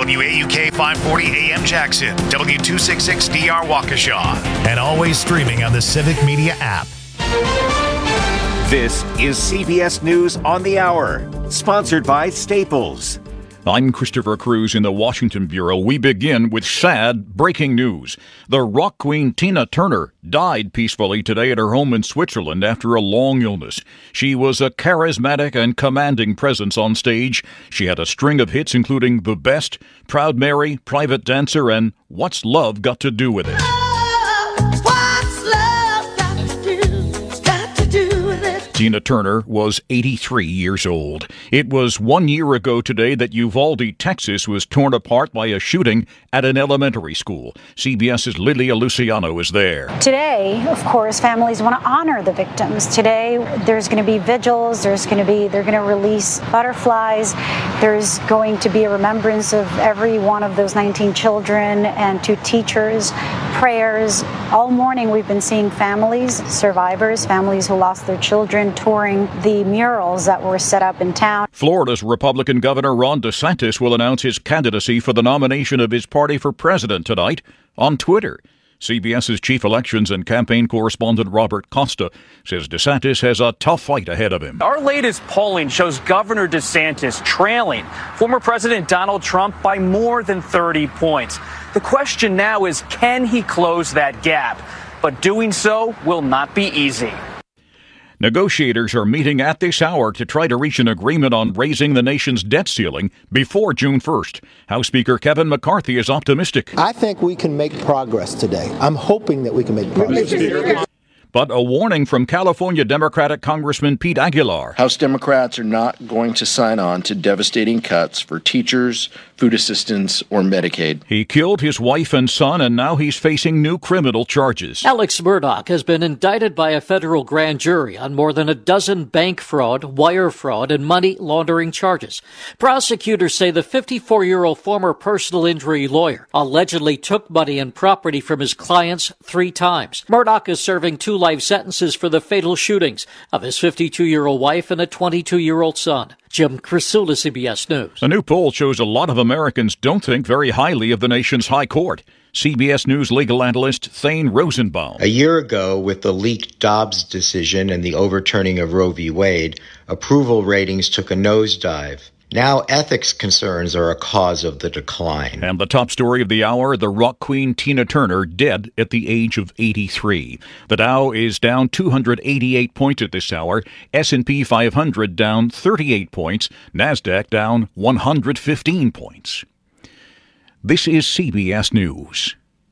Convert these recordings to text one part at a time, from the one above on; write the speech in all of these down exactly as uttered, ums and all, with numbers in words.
W A U K five forty A M Jackson, W two sixty-six D R Waukesha, and always streaming on the Civic Media app. This is C B S News on the Hour, sponsored by Staples. I'm Christopher Cruz in the Washington Bureau. We begin with sad breaking news. The rock queen Tina Turner died peacefully today at her home in Switzerland after a long illness. She was a charismatic and commanding presence on stage. She had a string of hits including The Best, Proud Mary, Private Dancer, and What's Love Got to Do With It? Tina Turner was eighty-three years old. It was one year ago today that Uvalde, Texas was torn apart by a shooting at an elementary school. CBS's Lilia Luciano is there. Today, of course, families want to honor the victims. Today, there's going to be vigils. There's going to be, they're going to release butterflies. There's going to be a remembrance of every one of those nineteen children and to teachers, prayers. All morning, we've been seeing families, survivors, families who lost their children, touring the murals that were set up in town. Florida's Republican Governor Ron DeSantis will announce his candidacy for the nomination of his party for president tonight on Twitter. CBS's chief elections and campaign correspondent Robert Costa says DeSantis has a tough fight ahead of him. Our latest polling shows Governor DeSantis trailing former President Donald Trump by more than thirty points. The question now is, can he close that gap? But doing so will not be easy. Negotiators are meeting at this hour to try to reach an agreement on raising the nation's debt ceiling before June first. House Speaker Kevin McCarthy is optimistic. I think we can make progress today. I'm hoping that we can make progress. But a warning from California Democratic Congressman Pete Aguilar. House Democrats are not going to sign on to devastating cuts for teachers, food assistance, or Medicaid. He killed his wife and son, and now he's facing new criminal charges. Alex Murdaugh has been indicted by a federal grand jury on more than a dozen bank fraud, wire fraud, and money laundering charges. Prosecutors say the fifty-four-year-old former personal injury lawyer allegedly took money and property from his clients three times. Murdaugh is serving two life sentences for the fatal shootings of his fifty-two-year-old wife and a twenty-two-year-old son. Jim Krasula, C B S News. A new poll shows a lot of Americans don't think very highly of the nation's high court. C B S News legal analyst Thane Rosenbaum. A year ago, with the leaked Dobbs decision and the overturning of Roe v. Wade, approval ratings took a nosedive. Now ethics concerns are a cause of the decline. And the top story of the hour, the rock queen Tina Turner dead at the age of eighty-three. The Dow is down two hundred eighty-eight points at this hour. S and P five hundred down thirty-eight points. NASDAQ down one hundred fifteen points. This is C B S News.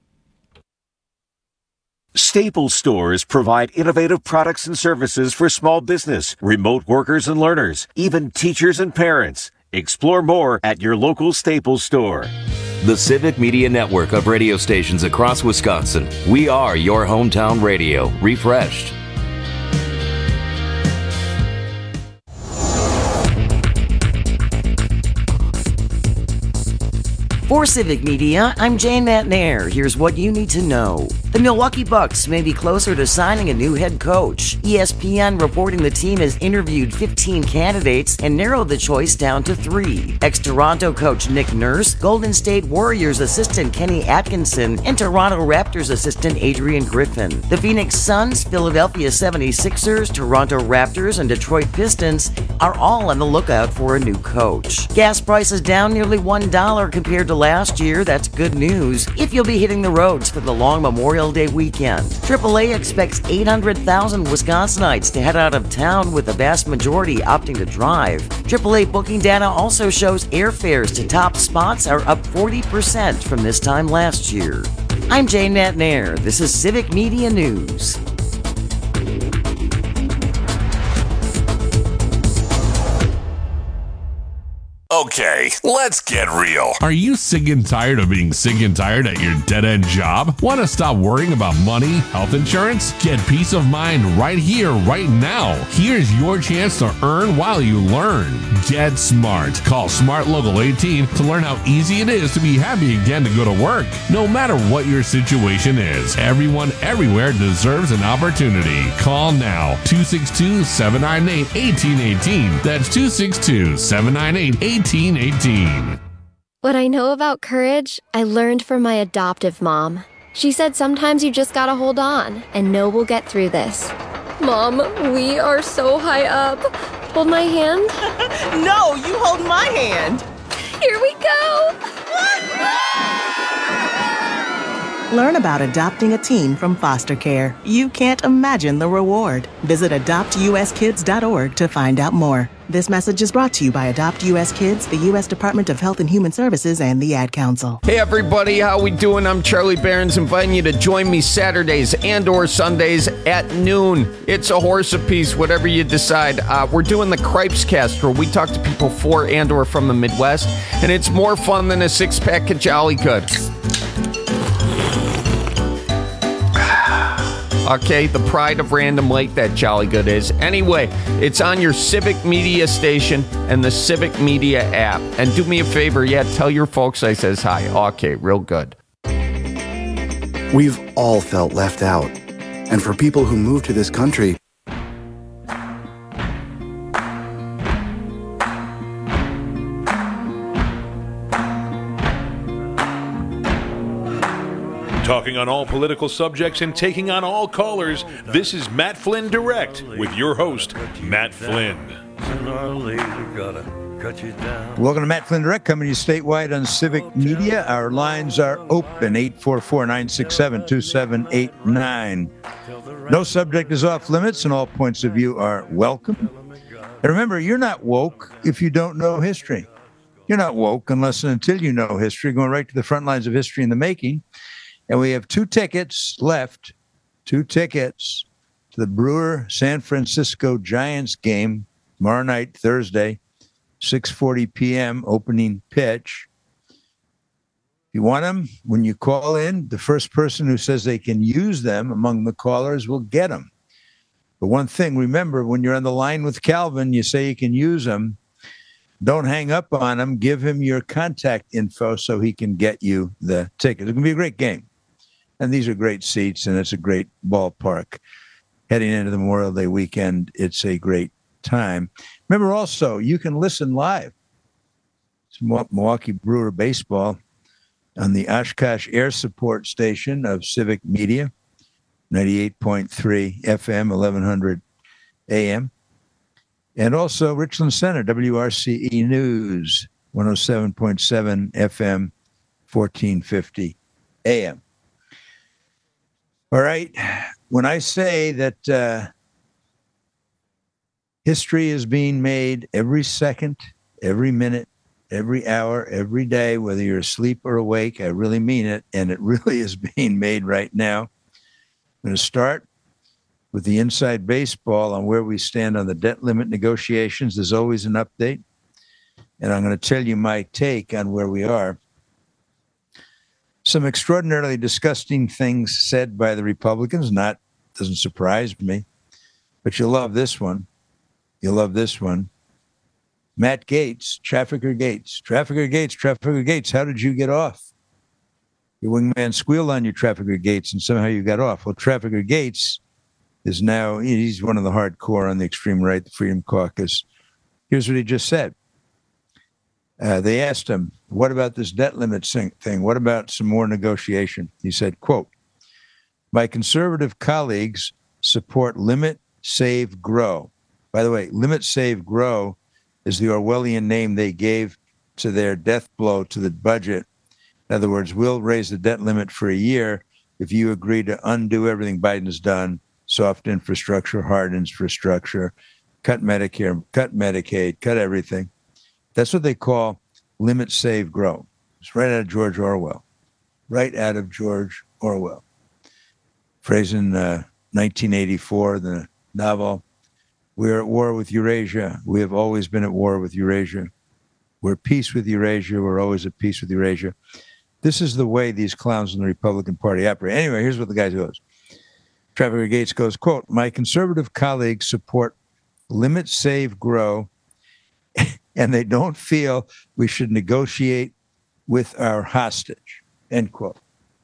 Staples stores provide innovative products and services for small business, remote workers and learners, even teachers and parents. Explore more at your local Staples store. The Civic Media Network of radio stations across Wisconsin. We are your hometown radio, refreshed. For Civic Media, I'm Jane Matnair. Here's what you need to know. The Milwaukee Bucks may be closer to signing a new head coach. E S P N reporting the team has interviewed fifteen candidates and narrowed the choice down to three. Ex-Toronto coach Nick Nurse, Golden State Warriors assistant Kenny Atkinson, and Toronto Raptors assistant Adrian Griffin. The Phoenix Suns, Philadelphia seventy-sixers, Toronto Raptors, and Detroit Pistons are all on the lookout for a new coach. Gas prices down nearly one dollar compared to last year. That's good news if you'll be hitting the roads for the long Memorial Day weekend. triple A expects eight hundred thousand Wisconsinites to head out of town, with the vast majority opting to drive. triple A booking data also shows airfares to top spots are up forty percent from this time last year. I'm Jane Matnair. This is Civic Media News. Okay, let's get real. Are you sick and tired of being sick and tired at your dead-end job? Want to stop worrying about money, health insurance? Get peace of mind right here, right now. Here's your chance to earn while you learn. Get smart. Call Smart Local eighteen to learn how easy it is to be happy again to go to work. No matter what your situation is, everyone everywhere deserves an opportunity. Call now. two six two, seven nine eight, one eight one eight. That's two six two, seven nine eight, one eight one eight. What I know about courage, I learned from my adoptive mom. She said sometimes you just gotta hold on and know we'll get through this. Mom, we are so high up. Hold my hand. No, you hold my hand. Here we go. Learn about adopting a teen from foster care. You can't imagine the reward. Visit adopt u s kids dot org to find out more. This message is brought to you by Adopt U S Kids, the U S Department of Health and Human Services, and the Ad Council. Hey everybody, how we doing? I'm Charlie Barons, inviting you to join me Saturdays and or Sundays at noon. It's a horse apiece, whatever you decide. Uh, we're doing the Cripes Cast, where we talk to people for and or from the Midwest, and it's more fun than a six-pack of Jolly Good. Okay, the pride of Random Lake, that Jolly Good is. Anyway, it's on your Civic Media station and the Civic Media app. And do me a favor, yeah, tell your folks I says hi. Okay, real good. We've all felt left out. And for people who move to this country, talking on all political subjects and taking on all callers, this is Matt Flynn Direct with your host, Matt Flynn. Welcome to Matt Flynn Direct, coming to you statewide on Civic Media. Our lines are open, eight four four, nine six seven, two seven eight nine. No subject is off limits, and all points of view are welcome. And remember, you're not woke if you don't know history. You're not woke unless and until you know history, going right to the front lines of history in the making. And we have two tickets left, two tickets to the Brewer San Francisco Giants game tomorrow night, Thursday, six forty p.m. opening pitch. If you want them, when you call in, the first person who says they can use them among the callers will get them. But one thing, remember, when you're on the line with Calvin, you say you can use them. Don't hang up on him. Give him your contact info so he can get you the ticket. It's going to be a great game. And these are great seats, and it's a great ballpark. Heading into the Memorial Day weekend, it's a great time. Remember also, you can listen live to Milwaukee Brewer baseball on the Oshkosh Air Support Station of Civic Media, ninety-eight point three F M, eleven hundred A M. And also Richland Center, W R C E News, one oh seven point seven F M, fourteen fifty A M. All right. When I say that uh, history is being made every second, every minute, every hour, every day, whether you're asleep or awake, I really mean it. And it really is being made right now. I'm going to start with the inside baseball on where we stand on the debt limit negotiations. There's always an update. And I'm going to tell you my take on where we are. Some extraordinarily disgusting things said by the Republicans. Not, doesn't surprise me. But you'll love this one. You'll love this one. Matt Gaetz, Trafficker Gaetz. Trafficker Gaetz, Trafficker Gaetz, how did you get off? Your wingman squealed on you, Trafficker Gaetz, and somehow you got off. Well, Trafficker Gaetz is now, he's one of the hardcore on the extreme right, the Freedom Caucus. Here's what he just said. Uh, they asked him, what about this debt limit thing? What about some more negotiation? He said, quote, my conservative colleagues support limit, save, grow. By the way, limit, save, grow is the Orwellian name they gave to their death blow to the budget. In other words, we'll raise the debt limit for a year if you agree to undo everything Biden's done, soft infrastructure, hard infrastructure, cut Medicare, cut Medicaid, cut everything. That's what they call limit, save, grow. It's right out of George Orwell. Right out of George Orwell. Phrase in uh, nineteen eighty-four, the novel, we're at war with Eurasia. We have always been at war with Eurasia. We're at peace with Eurasia. We're always at peace with Eurasia. This is the way these clowns in the Republican Party operate. Anyway, here's what the guy goes. Trafficker Gaetz goes, quote, my conservative colleagues support limit, save, grow, and they don't feel we should negotiate with our hostage, end quote.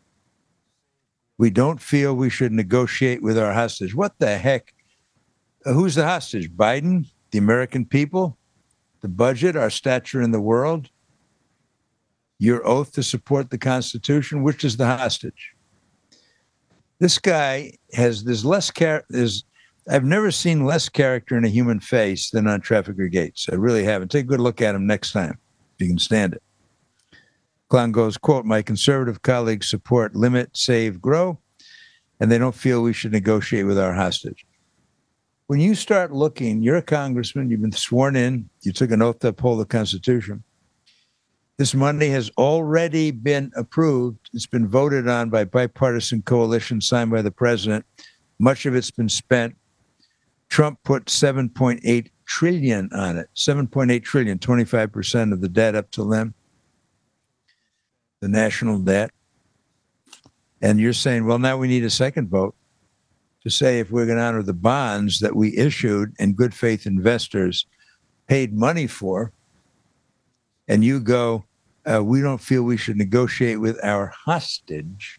We don't feel we should negotiate with our hostage. What the heck? Uh, who's the hostage? Biden? The American people? The budget? Our stature in the world? your oath to support the Constitution, which is the hostage. This guy has, there's less care, there's, I've never seen less character in a human face than on Trafficker Gates. I really haven't. Take a good look at him next time, if you can stand it. Clown goes, quote, my conservative colleagues support limit, save, grow, and they don't feel we should negotiate with our hostage. When you start looking, you're a congressman, you've been sworn in, you took an oath to uphold the Constitution. This money has already been approved. It's been voted on by bipartisan coalition signed by the president. Much of it's been spent. Trump put seven point eight trillion dollars on it. seven point eight trillion dollars, twenty-five percent of the debt up to them, the national debt. And you're saying, well, now we need a second vote to say if we're going to honor the bonds that we issued and good faith investors paid money for. And you go, uh, we don't feel we should negotiate with our hostage.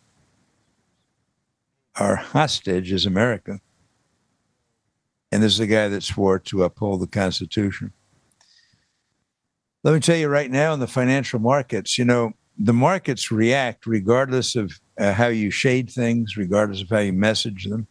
Our hostage is America. And this is a guy that swore to uphold the Constitution. Let me tell you right now in the financial markets, you know, the markets react regardless of uh, how you shade things, regardless of how you message them.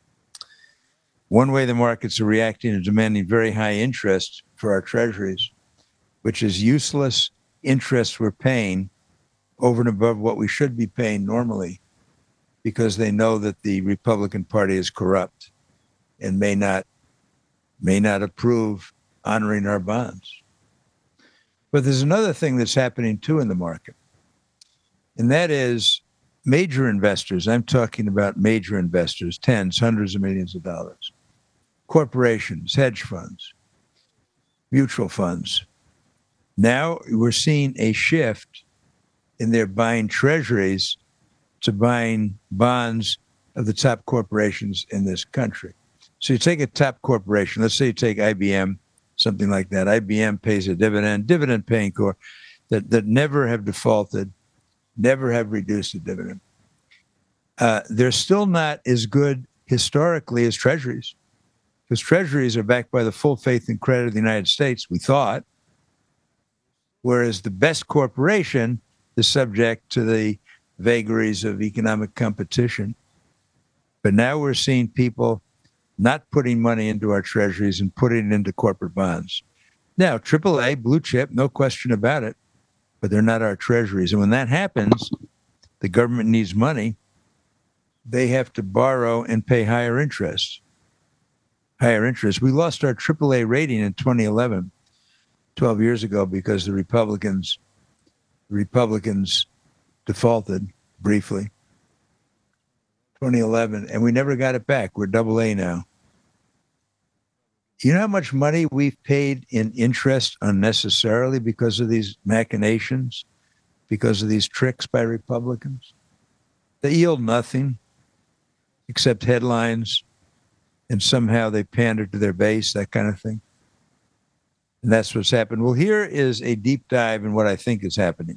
One way the markets are reacting is demanding very high interest for our treasuries, which is useless interest we're paying over and above what we should be paying normally, because they know that the Republican Party is corrupt and may not may not approve honoring our bonds. But there's another thing that's happening too in the market, and that is major investors. I'm talking about major investors, tens, hundreds of millions of dollars, corporations, hedge funds, mutual funds. Now we're seeing a shift in their buying treasuries to buying bonds of the top corporations in this country. So you take a top corporation, let's say you take I B M, something like that. I B M pays a dividend, dividend paying core that, that never have defaulted, never have reduced a dividend. Uh, they're still not as good historically as treasuries, because treasuries are backed by the full faith and credit of the United States, we thought, whereas the best corporation is subject to the vagaries of economic competition. But now we're seeing people not putting money into our treasuries and putting it into corporate bonds. Now, triple A, blue chip, no question about it, but they're not our treasuries. And when that happens, the government needs money. They have to borrow and pay higher interest. Higher interest. We lost our triple A rating in twenty eleven. twelve years ago, because the Republicans, the Republicans defaulted briefly, twenty eleven, and we never got it back. We're double A now. You know how much money we've paid in interest unnecessarily because of these machinations, because of these tricks by Republicans? They yield nothing except headlines, and somehow they pander to their base, that kind of thing. And that's what's happened. Well, here is a deep dive in what I think is happening.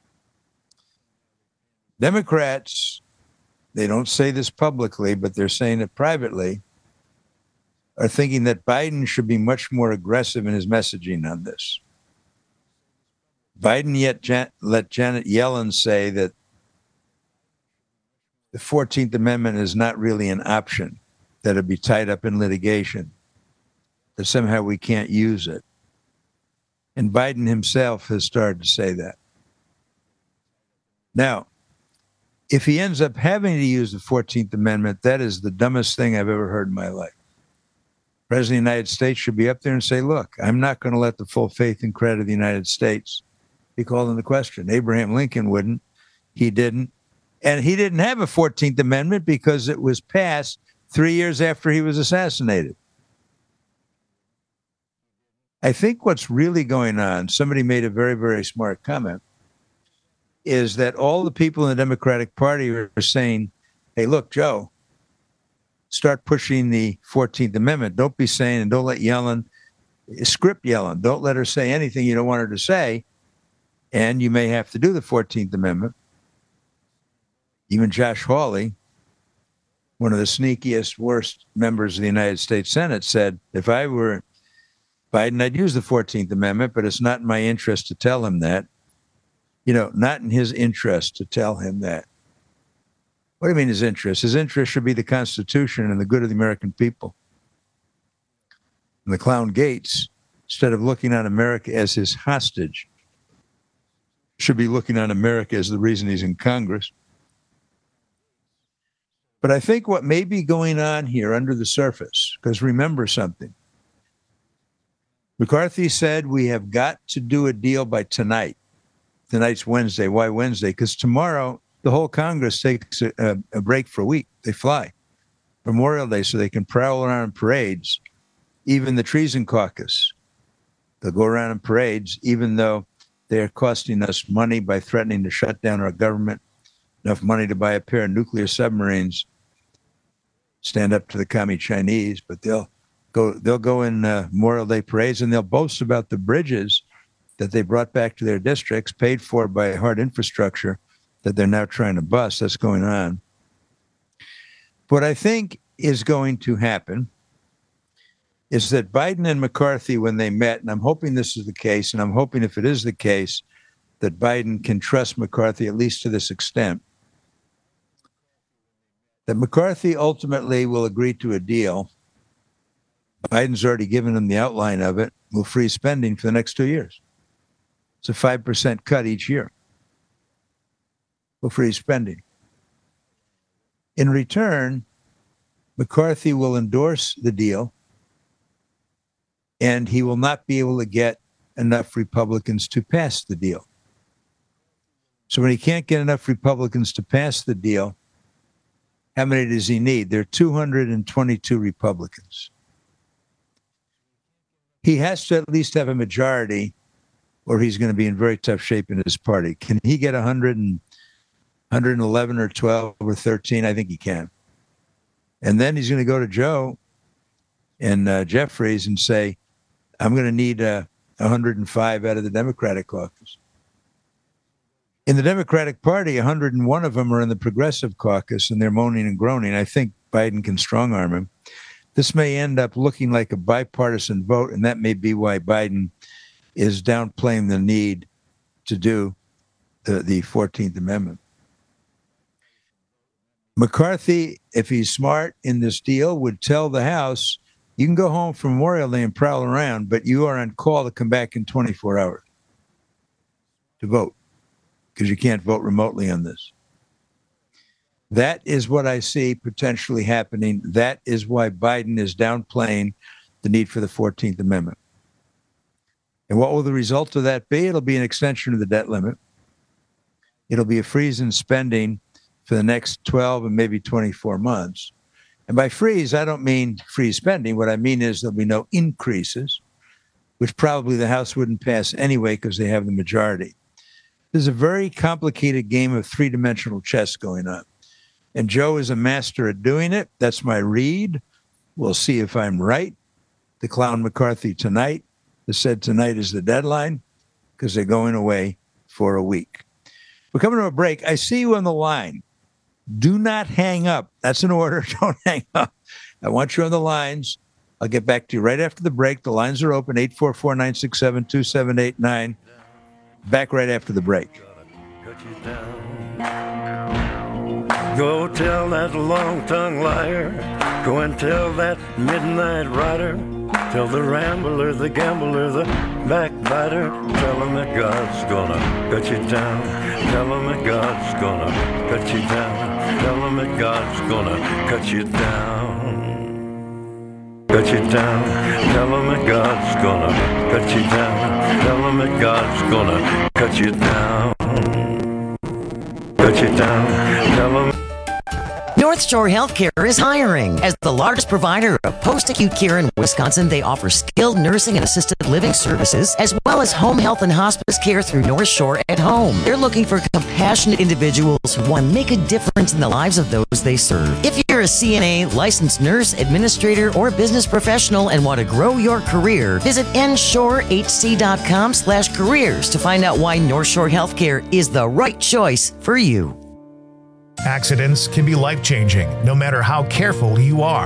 Democrats, they don't say this publicly, but they're saying it privately, are thinking that Biden should be much more aggressive in his messaging on this. Biden yet Jan- let Janet Yellen say that the fourteenth Amendment is not really an option, that it'd be tied up in litigation, that somehow we can't use it. And Biden himself has started to say that. Now, if he ends up having to use the fourteenth Amendment, that is the dumbest thing I've ever heard in my life. The President of the United States should be up there and say, look, I'm not going to let the full faith and credit of the United States be called into question. Abraham Lincoln wouldn't. He didn't. And he didn't have a fourteenth Amendment because it was passed three years after he was assassinated. I think what's really going on, somebody made a very, very smart comment, is that all the people in the Democratic Party are saying, hey, look, Joe, start pushing the fourteenth Amendment. Don't be saying, and don't let Yellen, script Yellen. Don't let her say anything you don't want her to say. And you may have to do the fourteenth Amendment. Even Josh Hawley, one of the sneakiest, worst members of the United States Senate, said, if I were Biden, I'd use the fourteenth Amendment, but it's not in my interest to tell him that. you know, not in his interest to tell him that. What do you mean his interest? His interest should be the Constitution and the good of the American people. And the clown Gates, instead of looking on America as his hostage, should be looking on America as the reason he's in Congress. But I think what may be going on here under the surface, because remember something, McCarthy said we have got to do a deal by tonight. Tonight's Wednesday. Why Wednesday? Because tomorrow the whole Congress takes a, a, a break for a week. They fly Memorial Day so they can prowl around in parades. Even the Treason Caucus, they'll go around in parades, even though they're costing us money by threatening to shut down our government, enough money to buy a pair of nuclear submarines, stand up to the commie Chinese, but they'll go they'll go in uh, Memorial Day parades, and they'll boast about the bridges that they brought back to their districts, paid for by hard infrastructure that they're now trying to bust. That's going on. What I think is going to happen is that Biden and McCarthy, when they met, and I'm hoping this is the case, and I'm hoping if it is the case, that Biden can trust McCarthy at least to this extent, that McCarthy ultimately will agree to a deal. Biden's already given him the outline of it, will freeze spending for the next two years. It's a five percent cut each year. Will freeze spending. In return, McCarthy will endorse the deal, and he will not be able to get enough Republicans to pass the deal. So when he can't get enough Republicans to pass the deal, how many does he need? There are two hundred twenty-two Republicans. He has to at least have a majority, or he's going to be in very tough shape in his party. Can he get one hundred and, one hundred eleven or twelve or thirteen? I think he can. And then he's going to go to Joe and uh, Jeffries and say, I'm going to need uh, one hundred five out of the Democratic caucus. In the Democratic Party, one hundred one of them are in the Progressive caucus, and they're moaning and groaning. I think Biden can strong-arm him. This may end up looking like a bipartisan vote, and that may be why Biden is downplaying the need to do the, the fourteenth Amendment. McCarthy, if he's smart in this deal, would tell the House, you can go home from Memorial Day and prowl around, but you are on call to come back in twenty-four hours to vote, because you can't vote remotely on this. That is what I see potentially happening. That is why Biden is downplaying the need for the fourteenth Amendment. And what will the result of that be? It'll be an extension of the debt limit. It'll be a freeze in spending for the next twelve and maybe twenty-four months. And by freeze, I don't mean freeze spending. What I mean is there'll be no increases, which probably the House wouldn't pass anyway because they have the majority. There's a very complicated game of three-dimensional chess going on. And Joe is a master at doing it. That's my read. We'll see if I'm right. The clown McCarthy tonight has said tonight is the deadline because they're going away for a week. We're coming to a break. I see you on the line. Do not hang up. That's an order. Don't hang up. I want you on the lines. I'll get back to you right after the break. The lines are open, eight four four, nine six seven, two seven eight nine. Back right after the break. Go tell that long-tongued liar. Go and tell that midnight rider. Tell the rambler, the gambler, the backbiter. Tell him that God's gonna cut you down. Tell him that God's gonna cut you down. Tell him that God's gonna cut you down. Cut you down. Tell him that God's gonna cut you down. Tell him that God's gonna cut you down. Cut you down. Tell him. North Shore Healthcare is hiring. As the largest provider of post-acute care in Wisconsin, they offer skilled nursing and assisted living services, as well as home health and hospice care through North Shore at Home. They're looking for compassionate individuals who want to make a difference in the lives of those they serve. If you're a C N A, licensed nurse, administrator, or business professional and want to grow your career, visit n shore h c dot com slash careers to find out why North Shore Healthcare is the right choice for you. Accidents can be life-changing, no matter how careful you are.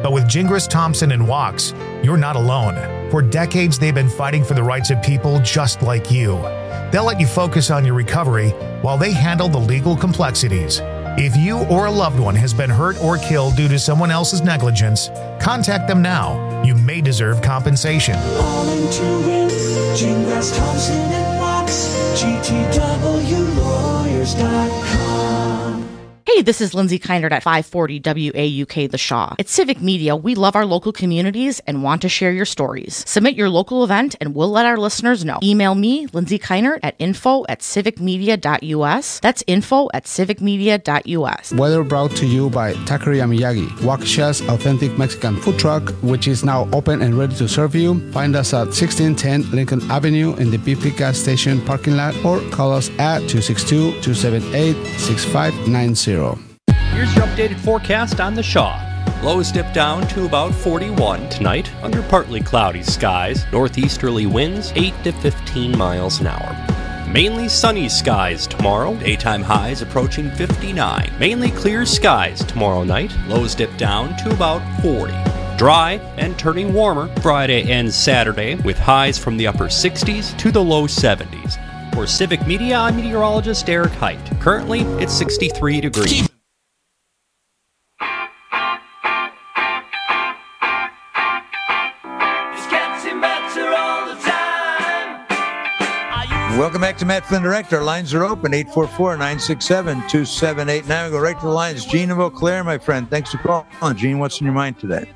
But with Gingras, Thompson, and Wachs, you're not alone. For decades, they've been fighting for the rights of people just like you. They'll let you focus on your recovery while they handle the legal complexities. If you or a loved one has been hurt or killed due to someone else's negligence, contact them now. You may deserve compensation. All into it, Gingras, Thompson, and Wachs, G T W lawyers dot com. Hey, this is Lindsay Keinert at five forty W A U K The Shaw. At Civic Media, we love our local communities and want to share your stories. Submit your local event and we'll let our listeners know. Email me, Lindsay Keinert, at info at civicmedia dot u s. That's info at civicmedia dot u s. Weather brought to you by Taqueria Miyagi, Waukesha's authentic Mexican food truck, which is now open and ready to serve you. Find us at sixteen ten Lincoln Avenue in the B P gas station parking lot or call us at two six two, two seven eight, six five nine zero. Here's your updated forecast on the Shaw. Lows dip down to about forty-one tonight under partly cloudy skies. Northeasterly winds eight to fifteen miles an hour. Mainly sunny skies tomorrow. Daytime highs approaching fifty-nine. Mainly clear skies tomorrow night. Lows dip down to about forty. Dry and turning warmer Friday and Saturday with highs from the upper sixties to the low seventies. For Civic Media, I'm meteorologist Eric Height. Currently, it's sixty-three degrees. Welcome back to Matt Flynn Direct. Our lines are open, eight four four, nine six seven, two seven eight nine. We'll go right to the lines. Gene of Eau Claire, my friend. Thanks for calling. Gene, what's in your mind today?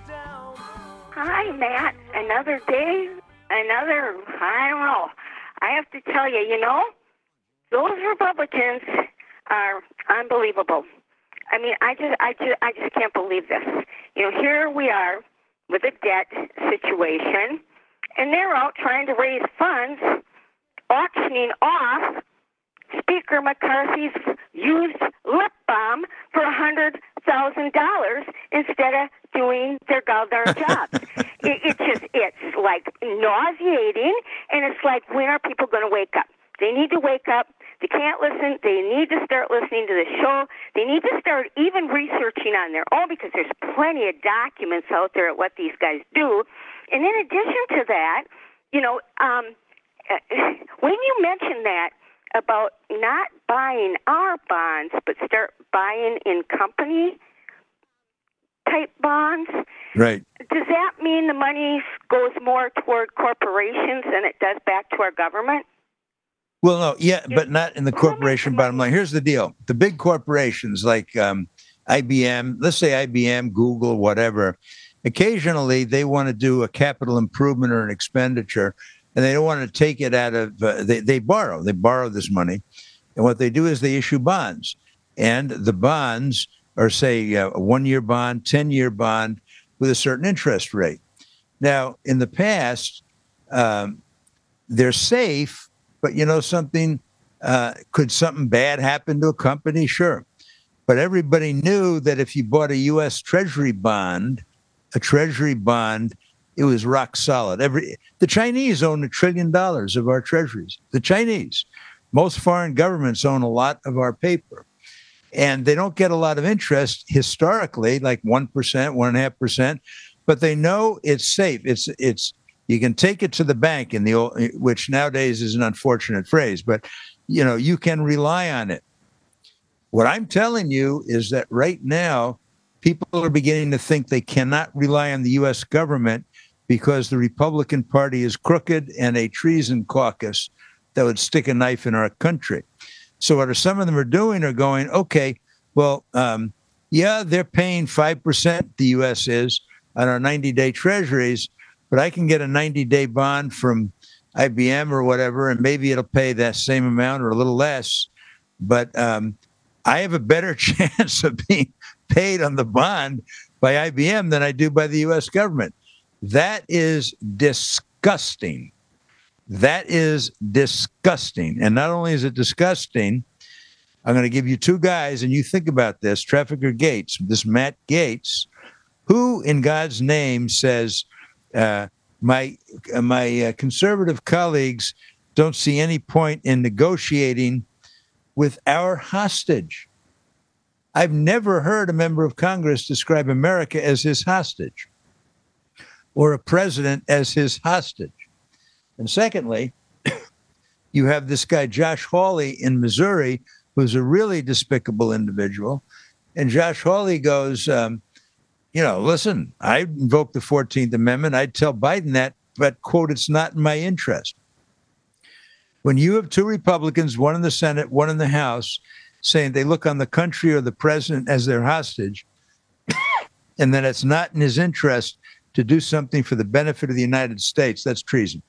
Hi, Matt. Another day, another, I don't know. I have to tell you, you know, those Republicans are unbelievable. I mean, I just, I just, I just can't believe this. You know, here we are with a debt situation, and they're out trying to raise funds, auctioning off Speaker McCarthy's used lip balm for a hundred thousand dollars instead of doing their goddamn jobs. it, it's just, it's like nauseating, and it's like, when are people going to wake up? They need to wake up. They can't listen. They need to start listening to the show. They need to start even researching on their own, because there's plenty of documents out there at what these guys do. And in addition to that, you know, um, when you mention that about not buying our bonds, but start buying in company type bonds, right? Does that mean the money goes more toward corporations than it does back to our government? Well, no, yeah, but not in the corporation bottom line. Here's the deal. The big corporations like um, I B M, let's say I B M, Google, whatever, occasionally they want to do a capital improvement or an expenditure, and they don't want to take it out of, uh, they, they borrow. They borrow this money. And what they do is they issue bonds. And the bonds are, say, uh, a one-year bond, ten-year bond with a certain interest rate. Now, in the past, um, they're safe, but, you know, something, uh, could something bad happen to a company? Sure. But everybody knew that if you bought a U S Treasury bond, a Treasury bond, it was rock solid. Every the Chinese own a trillion dollars of our treasuries. The Chinese. Most foreign governments own a lot of our paper. And they don't get a lot of interest historically, like one percent, one point five percent, but they know it's safe. It's it's you can take it to the bank, in the old, which nowadays is an unfortunate phrase, but you know, you can rely on it. What I'm telling you is that right now, people are beginning to think they cannot rely on the U S government because the Republican Party is crooked and a treason caucus that would stick a knife in our country. So what are some of them are doing are going, okay, well, um, yeah, they're paying five percent, the U S is, on our ninety-day treasuries, but I can get a ninety-day bond from I B M or whatever, and maybe it'll pay that same amount or a little less. But um, I have a better chance of being paid on the bond by I B M than I do by the U S government. That is disgusting. That is disgusting. And not only is it disgusting, I'm going to give you two guys, and you think about this. Trafficker Gates, this Matt Gates, who in God's name says, uh, my, uh, my uh, conservative colleagues don't see any point in negotiating with our hostage. I've never heard a member of Congress describe America as his hostage or a president as his hostage. And secondly, you have this guy, Josh Hawley in Missouri, who's a really despicable individual. And Josh Hawley goes, um, you know, listen, I invoked the fourteenth Amendment. I'd tell Biden that, but, quote, it's not in my interest. When you have two Republicans, one in the Senate, one in the House, saying they look on the country or the president as their hostage, and that it's not in his interest to do something for the benefit of the United States, that's treason.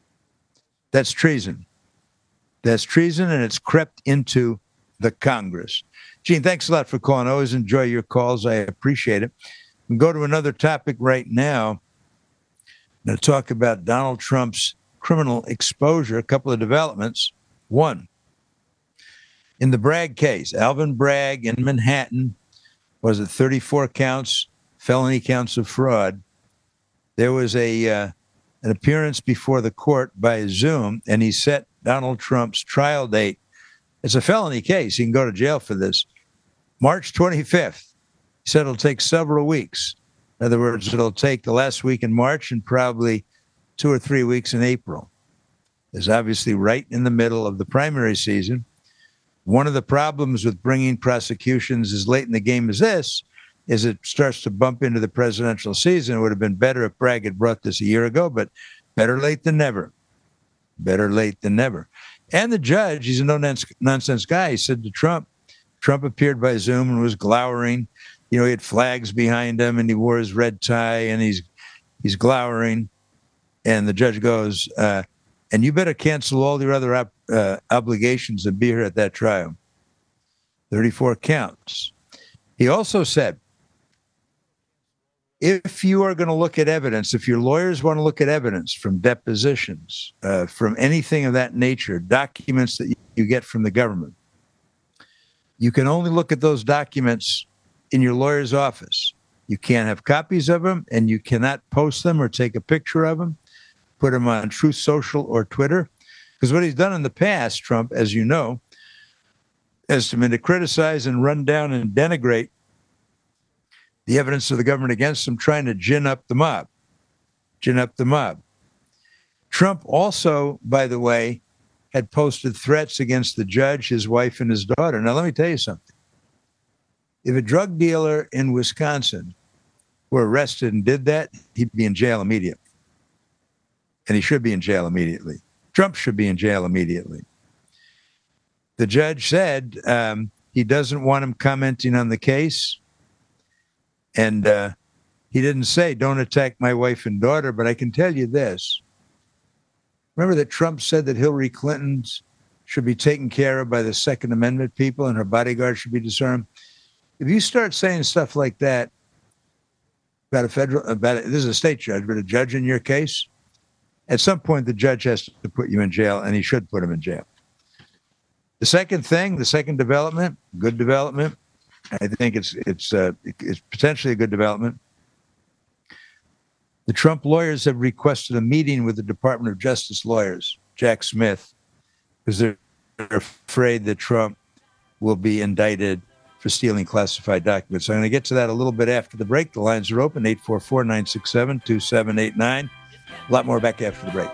That's treason. That's treason, and it's crept into the Congress. Gene, thanks a lot for calling. I always enjoy your calls. I appreciate it. We go to another topic right now. I'm going to talk about Donald Trump's criminal exposure. A couple of developments. One, in the Bragg case, Alvin Bragg in Manhattan, was it thirty-four counts, felony counts of fraud. There was a uh, an appearance before the court by Zoom, and he set Donald Trump's trial date. It's a felony case. He can go to jail for this. March twenty-fifth. He said it'll take several weeks. In other words, it'll take the last week in March and probably two or three weeks in April. It's obviously right in the middle of the primary season. One of the problems with bringing prosecutions as late in the game as this is it starts to bump into the presidential season. It would have been better if Bragg had brought this a year ago, but better late than never. Better late than never. And the judge, he's a no-nonsense guy. He said to Trump, Trump appeared by Zoom and was glowering. You know, he had flags behind him, and he wore his red tie, and he's he's glowering. And the judge goes, uh, and you better cancel all your other op- uh, obligations and be here at that trial. thirty-four counts. He also said, if you are going to look at evidence, if your lawyers want to look at evidence from depositions, uh, from anything of that nature, documents that you get from the government, you can only look at those documents in your lawyer's office. You can't have copies of them, and you cannot post them or take a picture of them, put them on Truth Social or Twitter. Because what he's done in the past, Trump, as you know, has been to criticize and run down and denigrate the evidence of the government against him, trying to gin up the mob. Gin up the mob. Trump also, by the way, had posted threats against the judge, his wife, and his daughter. Now, let me tell you something. If a drug dealer in Wisconsin were arrested and did that, he'd be in jail immediately. And he should be in jail immediately. Trump should be in jail immediately. The judge said um, he doesn't want him commenting on the case. And uh, he didn't say, don't attack my wife and daughter, but I can tell you this. Remember that Trump said that Hillary Clinton should be taken care of by the Second Amendment people and her bodyguard should be disarmed? If you start saying stuff like that about a federal, about a, this is a state judge, but a judge in your case, at some point the judge has to put you in jail, and he should put him in jail. The second thing, the second development, good development, I think it's it's uh, it's potentially a good development. The Trump lawyers have requested a meeting with the Department of Justice lawyers, Jack Smith, because they're afraid that Trump will be indicted for stealing classified documents. So I'm going to get to that a little bit after the break. The lines are open, eight four four, nine six seven, two seven eight nine. A lot more back after the break.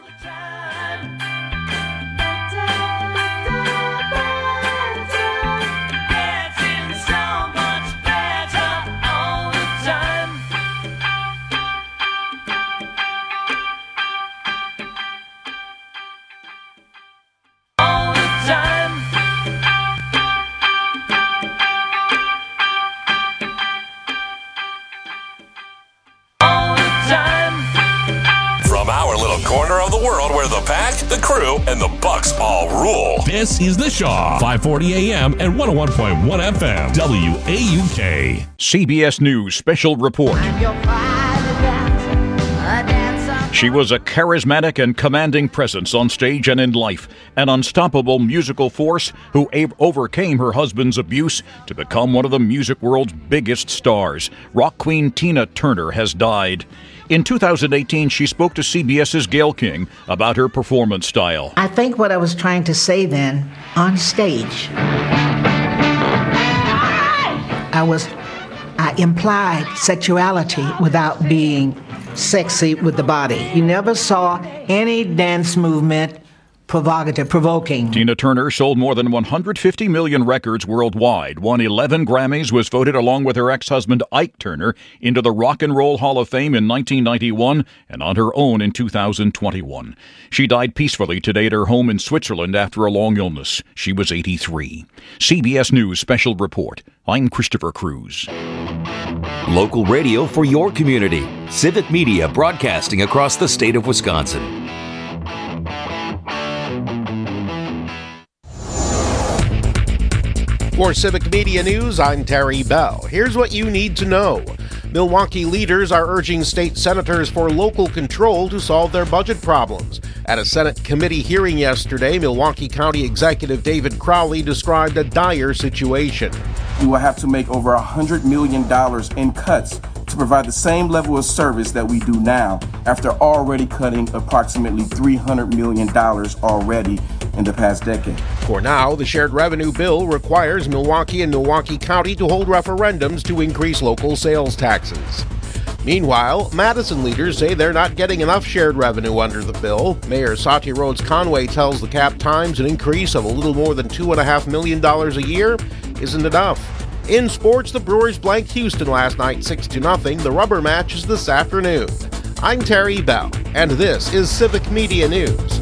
Corner of the world where the pack, the crew, and the Bucks all rule. This is The Shaw, five forty A M and one oh one point one F M, W A U K. C B S News Special Report. She was a charismatic and commanding presence on stage and in life, an unstoppable musical force who a- overcame her husband's abuse to become one of the music world's biggest stars. Rock queen Tina Turner has died. In two thousand eighteen, she spoke to CBS's Gayle King about her performance style. I think what I was trying to say then, on stage, I was, I implied sexuality without being sexy with the body. You never saw any dance movement provocative, provoking. Tina Turner sold more than one hundred fifty million records worldwide, won eleven Grammys, was voted along with her ex-husband Ike Turner into the Rock and Roll Hall of Fame in nineteen ninety-one and on her own in two thousand twenty-one. She died peacefully today at her home in Switzerland after a long illness. She was eighty-three. C B S News Special Report. I'm Christopher Cruz. Local radio for your community. Civic Media broadcasting across the state of Wisconsin. For Civic Media News, I'm Terry Bell. Here's what you need to know. Milwaukee leaders are urging state senators for local control to solve their budget problems. At a Senate committee hearing yesterday, Milwaukee County Executive David Crowley described a dire situation. We will have to make over one hundred million dollars in cuts to provide the same level of service that we do now, after already cutting approximately three hundred million dollars already in the past decade. For now, the shared revenue bill requires Milwaukee and Milwaukee County to hold referendums to increase local sales taxes. Meanwhile, Madison leaders say they're not getting enough shared revenue under the bill. Mayor Satya Rhodes Conway tells the Cap Times an increase of a little more than two point five million dollars a year isn't enough. In sports, the Brewers blanked Houston last night six to nothing. The rubber match is this afternoon. I'm Terry Bell, and this is Civic Media News.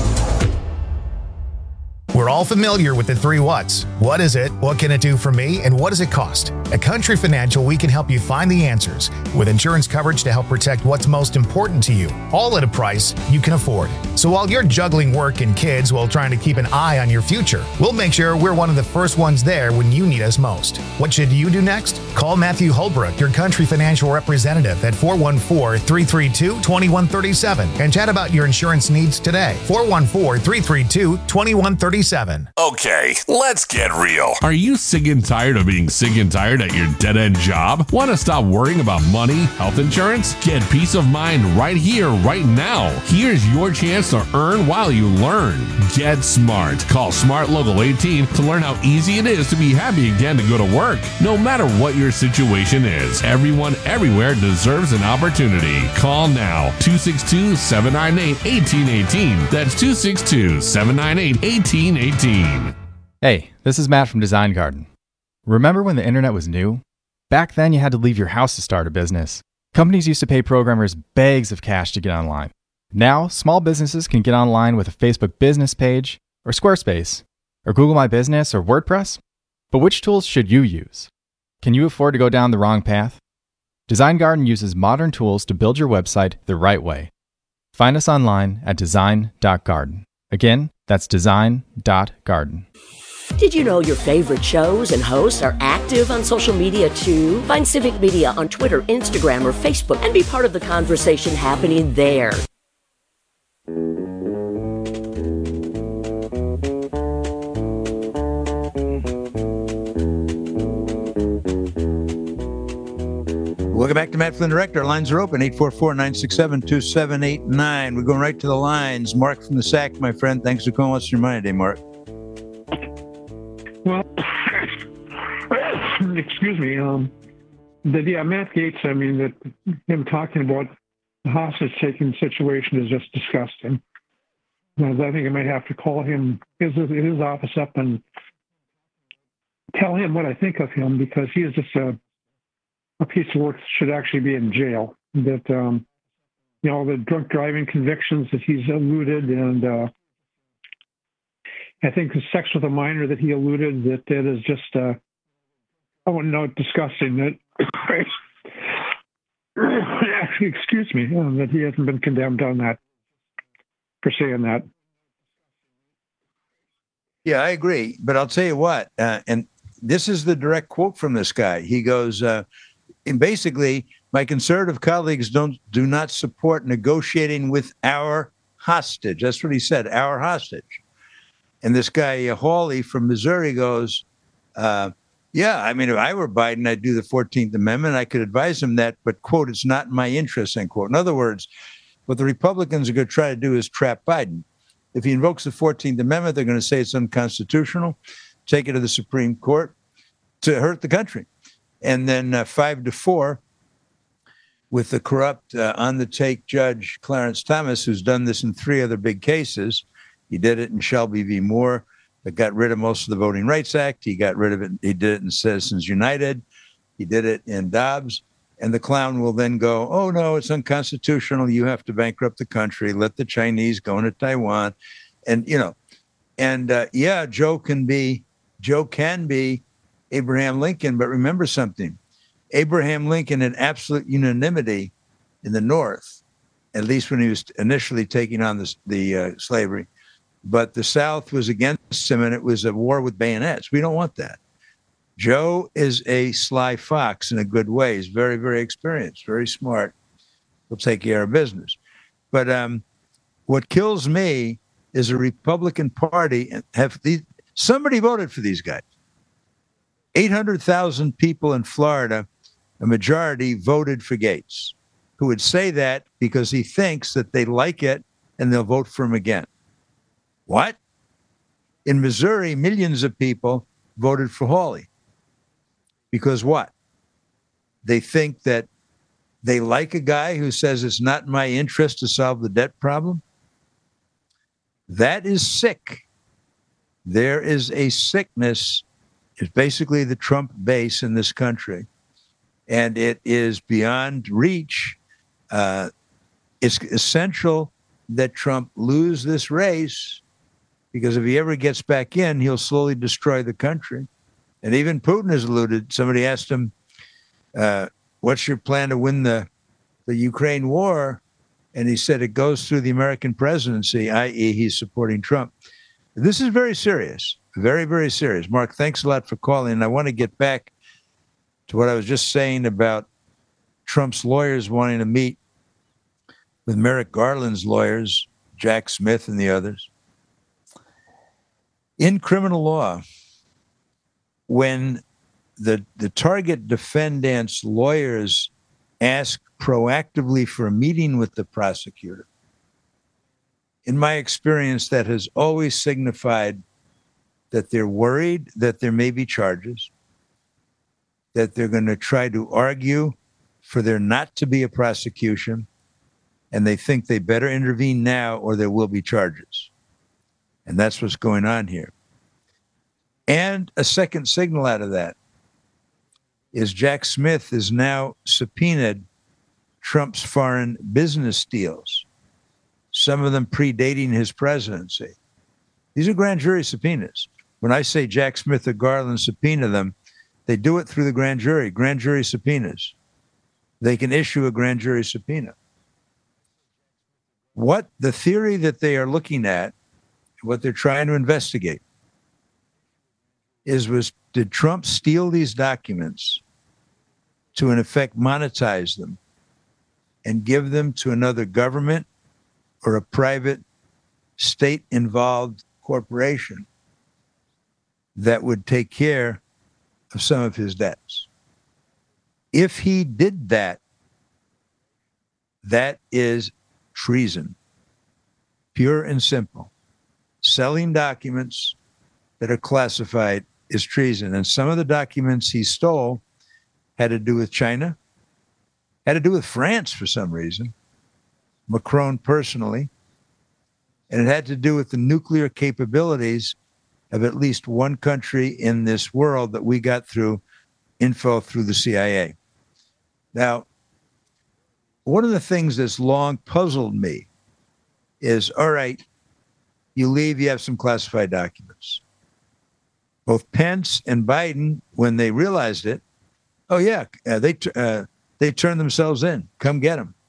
We're all familiar with the three whats. What is it? What can it do for me? And what does it cost? At Country Financial, we can help you find the answers with insurance coverage to help protect what's most important to you, all at a price you can afford. So while you're juggling work and kids while trying to keep an eye on your future, we'll make sure we're one of the first ones there when you need us most. What should you do next? Call Matthew Holbrook, your Country Financial representative, at four one four, three three two, two one three seven and chat about your insurance needs today. four one four, three three two, two one three seven. Okay, let's get real. Are you sick and tired of being sick and tired at your dead-end job? Want to stop worrying about money, health insurance? Get peace of mind right here, right now. Here's your chance to earn while you learn. Get smart. Call Smart Local eighteen to learn how easy it is to be happy again to go to work. No matter what your situation is, everyone everywhere deserves an opportunity. Call now. two six two, seven nine eight, one eight one eight. That's two six two, seven nine eight, one eight one eight. Hey, this is Matt from Design Garden. Remember when the internet was new? Back then you had to leave your house to start a business. Companies used to pay programmers bags of cash to get online. Now, small businesses can get online with a Facebook business page, or Squarespace, or Google My Business, or WordPress. But which tools should you use? Can you afford to go down the wrong path? Design Garden uses modern tools to build your website the right way. Find us online at design dot garden. Again, that's design dot garden. Did you know your favorite shows and hosts are active on social media too? Find Civic Media on Twitter, Instagram, or Facebook and be part of the conversation happening there. Welcome back to Matt Flynn Direct. Our lines are open, eight four four, nine six seven, two seven eight nine. We're going right to the lines. Mark from the S A C, my friend. Thanks for calling. What's your mind today, Mark? Well, excuse me. Um, the, yeah, Matt Gaetz, I mean, that him talking about the hostage-taking situation is just disgusting. And I think I might have to call him, his, his office up and tell him what I think of him, because he is just a a piece of work that should actually be in jail. That, um, you know, the drunk driving convictions that he's alluded, and uh, I think the sex with a minor that he alluded, that that is just, uh, I wouldn't know, disgusting. That, excuse me, uh, that he hasn't been condemned on that, for saying that. Yeah, I agree. But I'll tell you what, uh, and this is the direct quote from this guy. He goes, uh, and basically, my conservative colleagues don't do not support negotiating with our hostage. That's what he said, our hostage. And this guy, uh, Hawley from Missouri, goes, uh, yeah, I mean, if I were Biden, I'd do the fourteenth Amendment. I could advise him that, but, quote, it's not in my interest, end quote. In other words, what the Republicans are going to try to do is trap Biden. If he invokes the fourteenth Amendment, they're going to say it's unconstitutional, take it to the Supreme Court to hurt the country. And then uh, five to four with the corrupt uh, on-the-take judge Clarence Thomas, who's done this in three other big cases. He did it in Shelby v. Moore, that got rid of most of the Voting Rights Act. He got rid of it. He did it in Citizens United. He did it in Dobbs. And the clown will then go, oh, no, it's unconstitutional. You have to bankrupt the country. Let the Chinese go into Taiwan. And, you know, and uh, yeah, Joe can be, Joe can be Abraham Lincoln. But remember something. Abraham Lincoln had absolute unanimity in the North, at least when he was initially taking on this, the uh, slavery. But the South was against him, and it was a war with bayonets. We don't want that. Joe is a sly fox in a good way. He's very, very experienced, very smart. He'll take care of business. But um, what kills me is a Republican Party. Have these, somebody voted for these guys. eight hundred thousand people in Florida, a majority voted for Gates, who would say that because he thinks that they like it and they'll vote for him again. What? In Missouri, millions of people voted for Hawley. Because what? They think that they like a guy who says it's not in my interest to solve the debt problem? That is sick. There is a sickness. It's basically the Trump base in this country. And it is beyond reach. Uh, it's essential that Trump lose this race, because if he ever gets back in, he'll slowly destroy the country. And even Putin has alluded. Somebody asked him, uh, what's your plan to win the, the Ukraine war? And he said it goes through the American presidency, that is he's supporting Trump. This is very serious, very, very serious. Mark, thanks a lot for calling. And I want to get back to what I was just saying about Trump's lawyers wanting to meet with Merrick Garland's lawyers, Jack Smith and the others. In criminal law, when the, the target defendant's lawyers ask proactively for a meeting with the prosecutor, in my experience, that has always signified that they're worried that there may be charges, that they're going to try to argue for there not to be a prosecution, and they think they better intervene now or there will be charges. And that's what's going on here. And a second signal out of that is Jack Smith is now subpoenaed Trump's foreign business deals, some of them predating his presidency. These are grand jury subpoenas. When I say Jack Smith or Garland subpoena them, they do it through the grand jury, grand jury subpoenas. They can issue a grand jury subpoena. What the theory that they are looking at, what they're trying to investigate, is was did Trump steal these documents to, in effect, monetize them and give them to another government or a private state-involved corporation that would take care of some of his debts? If he did that, that is treason, pure and simple. Selling documents that are classified is treason. And some of the documents he stole had to do with China, had to do with France for some reason, Macron personally, and it had to do with the nuclear capabilities of at least one country in this world that we got through info through the C I A. Now, one of the things that's long puzzled me is, all right, you leave, you have some classified documents. Both Pence and Biden, when they realized it, oh yeah, uh, they uh, they turned themselves in. Come get them.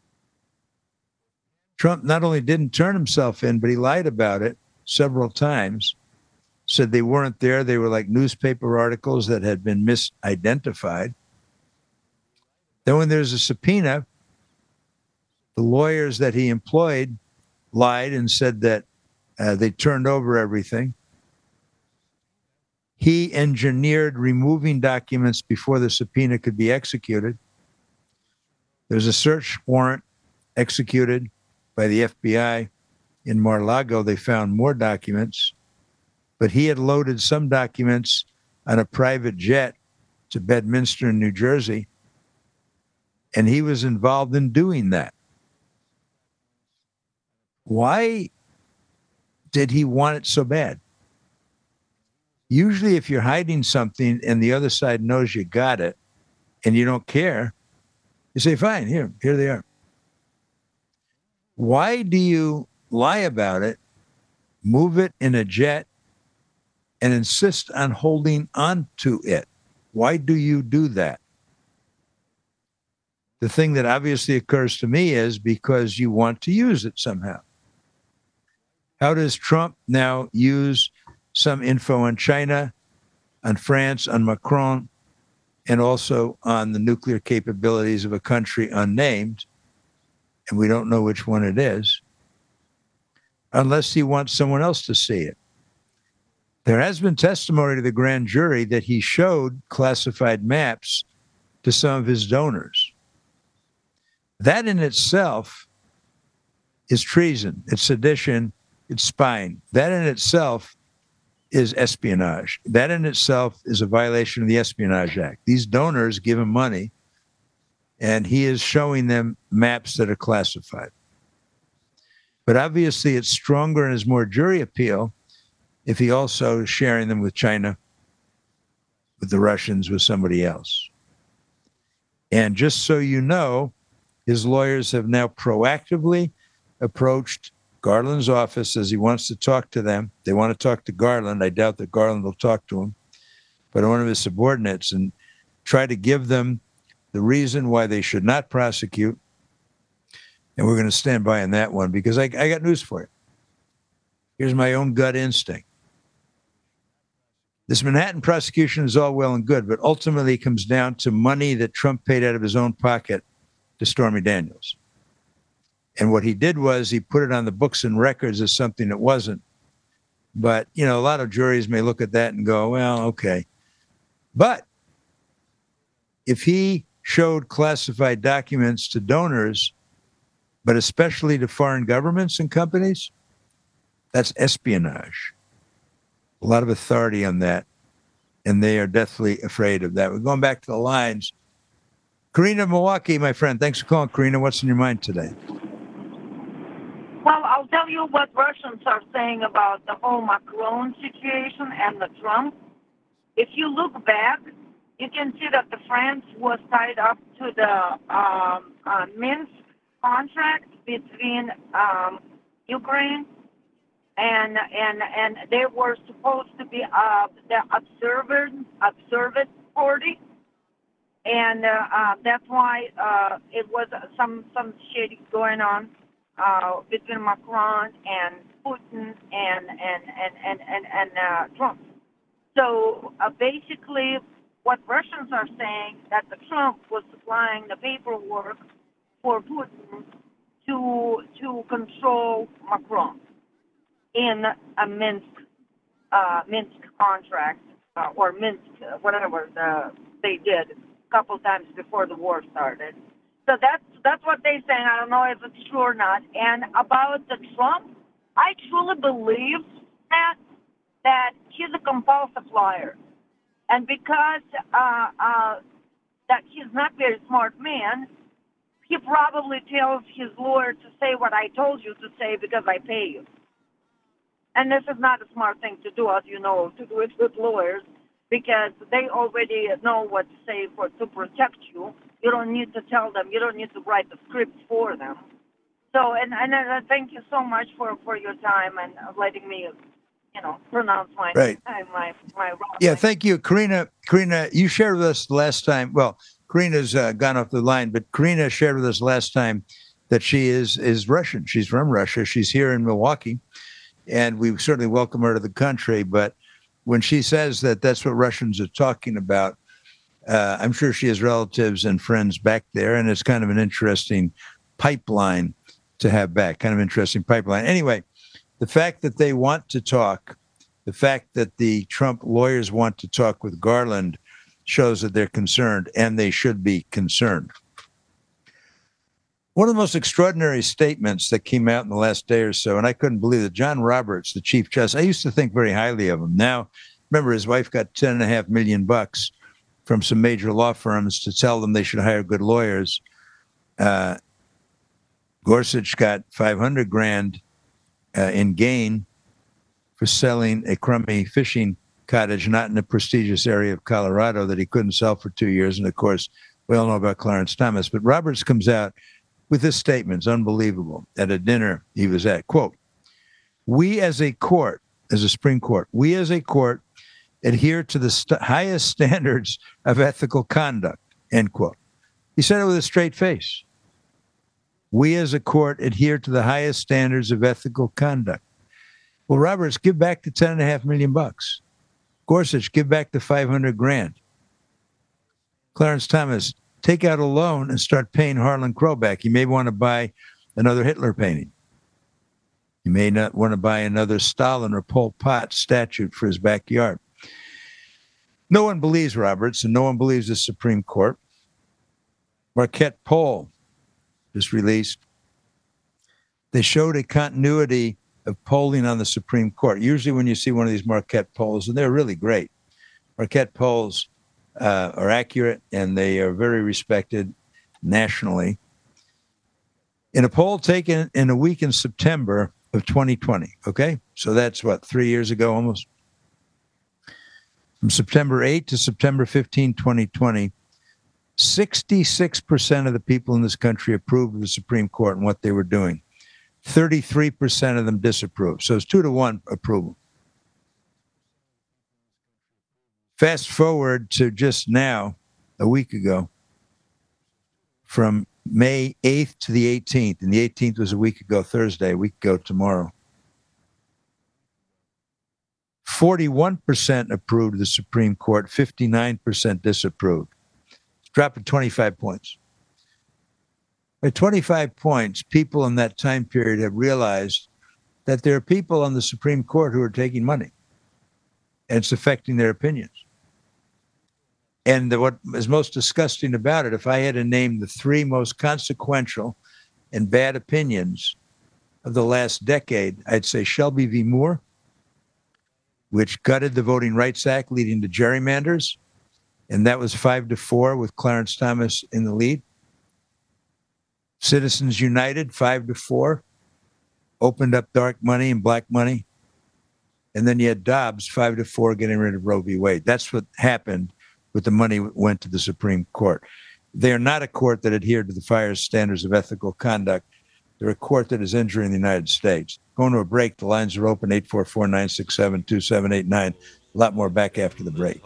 Trump not only didn't turn himself in, but he lied about it several times, said they weren't there. They were like newspaper articles that had been misidentified. Then when there's a subpoena, the lawyers that he employed lied and said that uh, they turned over everything. He engineered removing documents before the subpoena could be executed. There's a search warrant executed by the F B I in Mar-a-Lago. They found more documents, but he had loaded some documents on a private jet to Bedminster in New Jersey, and he was involved in doing that. Why did he want it so bad? Usually if you're hiding something and the other side knows you got it and you don't care, you say, fine, here, here they are. Why do you lie about it, move it in a jet, and insist on holding on to it? Why do you do that? The thing that obviously occurs to me is because you want to use it somehow. How does Trump now use some info on China, on France, on Macron, and also on the nuclear capabilities of a country unnamed, and we don't know which one it is, unless he wants someone else to see it? There has been testimony to the grand jury that he showed classified maps to some of his donors. That in itself is treason, it's sedition, it's spying. That in itself is espionage. That in itself is a violation of the Espionage Act. These donors give him money, and he is showing them maps that are classified. But obviously it's stronger and has more jury appeal if he also is sharing them with China, with the Russians, with somebody else. And just so you know, his lawyers have now proactively approached Garland's office as he wants to talk to them. They want to talk to Garland. I doubt that Garland will talk to him, but one of his subordinates, and try to give them the reason why they should not prosecute. And we're going to stand by on that one because I, I got news for you. Here's my own gut instinct. This Manhattan prosecution is all well and good, but ultimately it comes down to money that Trump paid out of his own pocket to Stormy Daniels. And what he did was he put it on the books and records as something that wasn't. But, you know, a lot of juries may look at that and go, well, okay. But if he showed classified documents to donors, but especially to foreign governments and companies, that's espionage. A lot of authority on that. And they are deathly afraid of that. We're going back to the lines. Karina, Milwaukee, my friend. Thanks for calling, Karina. What's in your mind today? Well, I'll tell you what Russians are saying about the whole Macron situation and the Trump. If you look back, you can see that the France was tied up to the um, uh, Minsk contract between um, Ukraine and and and they were supposed to be uh, the observer observant party, and uh, uh, that's why uh, it was some some shady going on. Uh, between Macron and Putin and and and and and, and uh, Trump. So uh, basically, what Russians are saying that the Trump was supplying the paperwork for Putin to to control Macron in a Minsk uh, Minsk contract uh, or Minsk uh, whatever the, they did a couple times before the war started. So that's that's what they're saying. I don't know if it's true or not. And about the Trump, I truly believe that that he's a compulsive liar, and because uh, uh, that he's not a very smart man, he probably tells his lawyer to say what I told you to say because I pay you. And this is not a smart thing to do, as you know, to do it with lawyers, because they already know what to say for to protect you. You don't need to tell them. You don't need to write the script for them. So, and, and uh, thank you so much for, for your time and letting me, you know, pronounce my right. my my. my yeah, thank you, Karina. Karina, you shared with us last time. Well, Karina's uh, gone off the line, but Karina shared with us last time that she is is Russian. She's from Russia. She's here in Milwaukee, and we certainly welcome her to the country. But when she says that that's what Russians are talking about, Uh, I'm sure she has relatives and friends back there, and it's kind of an interesting pipeline to have back, kind of interesting pipeline. Anyway, the fact that they want to talk, the fact that the Trump lawyers want to talk with Garland shows that they're concerned, and they should be concerned. One of the most extraordinary statements that came out in the last day or so, and I couldn't believe it, John Roberts, the Chief Justice, I used to think very highly of him. Now, remember, his wife got ten and a half million bucks from some major law firms to tell them they should hire good lawyers. Uh, Gorsuch got five hundred grand uh, in gain for selling a crummy fishing cottage, not in a prestigious area of Colorado, that he couldn't sell for two years. And of course, we all know about Clarence Thomas. But Roberts comes out with this statement. It's unbelievable. At a dinner he was at, quote, "We as a court, as a Supreme Court, we as a court adhere to the st- highest standards of ethical conduct," end quote. He said it with a straight face. We as a court adhere to the highest standards of ethical conduct. Well, Roberts, give back the ten and a half million bucks. Gorsuch, give back the five hundred grand. Clarence Thomas, take out a loan and start paying Harlan Crow back. You may want to buy another Hitler painting. You may not want to buy another Stalin or Pol Pot statue for his backyard. No one believes Roberts, and no one believes the Supreme Court. Marquette poll just released. They showed a continuity of polling on the Supreme Court. Usually when you see one of these Marquette polls, and they're really great, Marquette polls uh, are accurate and they are very respected nationally. In a poll taken in a week in September of twenty twenty, okay? So that's what, three years ago almost? From September eighth to September fifteenth, twenty twenty, sixty-six percent of the people in this country approved of the Supreme Court and what they were doing. thirty-three percent of them disapproved. So it's two to one approval. Fast forward to just now, a week ago, from May eighth to the eighteenth, and the eighteenth was a week ago Thursday, a week ago tomorrow. forty-one percent approved of the Supreme Court, fifty-nine percent disapproved. It's dropping twenty-five points. By twenty-five points, people in that time period have realized that there are people on the Supreme Court who are taking money, and it's affecting their opinions. And the, what is most disgusting about it, if I had to name the three most consequential and bad opinions of the last decade, I'd say Shelby v. Moore, which gutted the Voting Rights Act, leading to gerrymanders, and that was five to four with Clarence Thomas in the lead. Citizens United, five to four, opened up dark money and black money. And then you had Dobbs, five to four, getting rid of Roe v. Wade. That's what happened with the money that went to the Supreme Court. They are not a court that adhered to the highest standards of ethical conduct. They're a court that is injuring the United States. Going to a break. The lines are open, eight four four, nine six seven, two seven eight nine. A lot more back after the break.